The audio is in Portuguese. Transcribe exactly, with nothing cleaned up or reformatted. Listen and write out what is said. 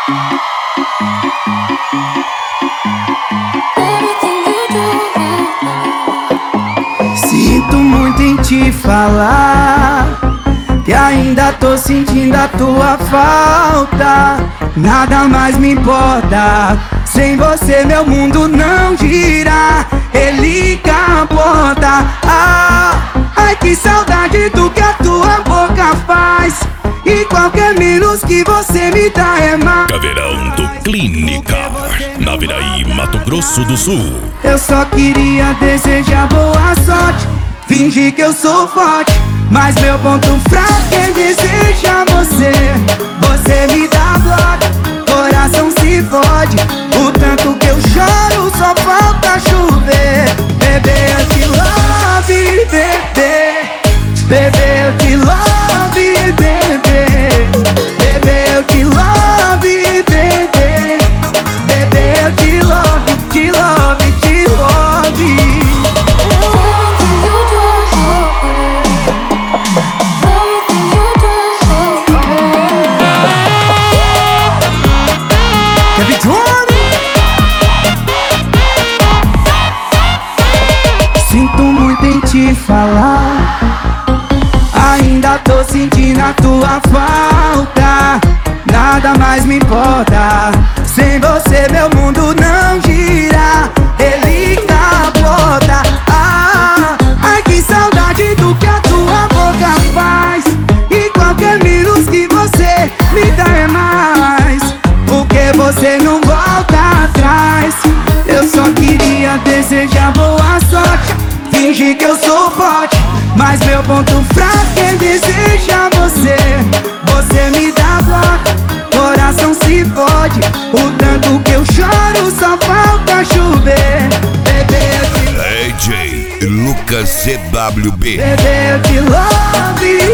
Sinto muito em te falar que ainda tô sentindo a tua falta. Nada mais me importa, sem você meu mundo não gira. Ele capota. Ah, ai que saudade do que a tua boca faz. E qualquer menos que você me dá é mais. Caveirão do Clínica, Naviraí, Mato Grosso do Sul. Eu só queria desejar boa sorte, fingir que eu sou forte, mas meu ponto fraco é desejar você. Você me dá bloco, coração se fode. O tanto que eu choro só falta chover. Bebê, eu te love, bebê. Bebê, eu te love, bebê. Bebê, eu te love, bebê. Bebê, eu te love, te love, te love. Sinto muito em te falar, ainda tô sentindo a tua falta. Nada mais me importa, sem você meu mundo não gira. Ele capota. Ah, ai que saudade do que a tua boca faz. E qualquer menos que você me dá é mais. Porque você não volta atrás. Eu só queria desejar boa sorte, fingir que eu sou forte, mas meu ponto fraco é desejar você. Você me dá bloco, coração se fode. O tanto que eu choro só falta chover. Bebê, eu te... D J Lucas C W B. Bebê, eu te love.